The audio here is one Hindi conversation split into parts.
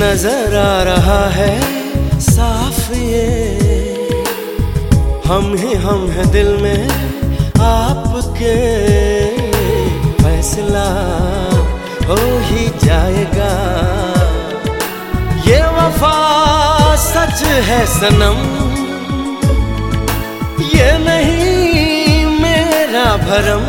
नजर आ रहा है साफ ये, हम हैं दिल में आपके, फैसला हो ही जाएगा। ये वफा सच है सनम, ये नहीं मेरा भरम।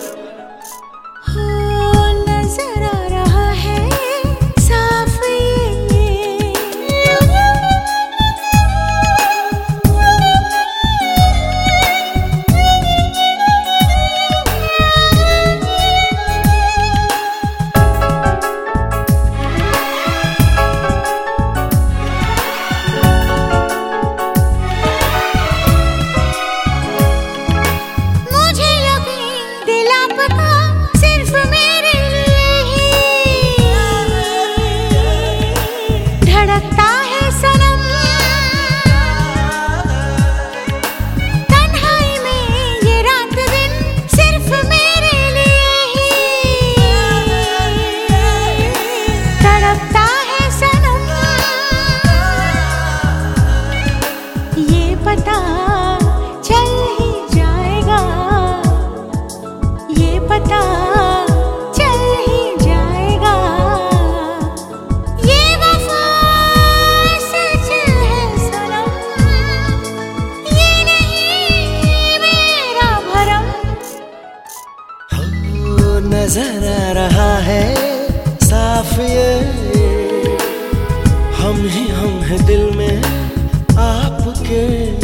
नजर आ रहा है साफ ये, हम हैं दिल में आपके।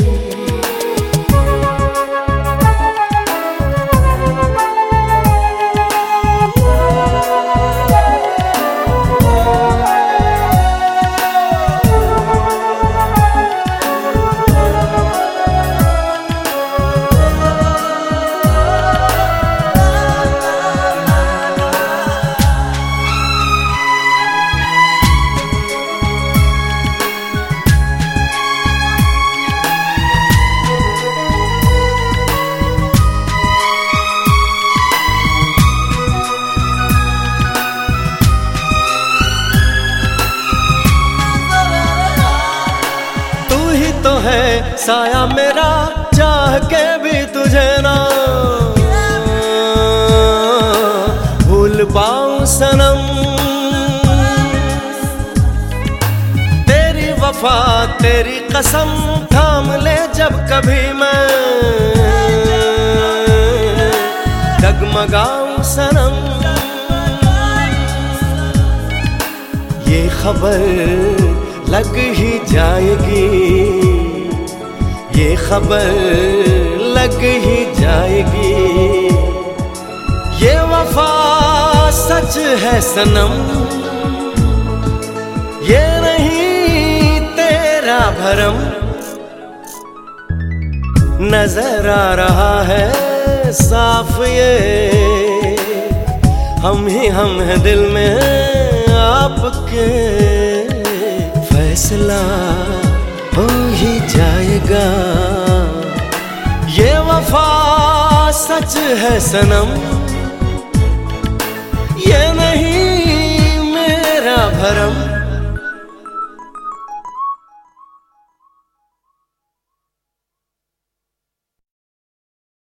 तो है साया मेरा, चाह के भी तुझे ना भूल पाऊं सनम। तेरी वफा तेरी कसम थाम ले जब कभी मैं डगमगाऊं सनम। ये खबर लग ही जाएगी, ये खबर लग ही जाएगी। ये वफा सच है सनम, ये नहीं तेरा भरम। नजर आ रहा है साफ ये, हम हैं दिल में आपके, फैसला हो ही जाएगा। ये वफा सच है सनम, ये नहीं मेरा भरम।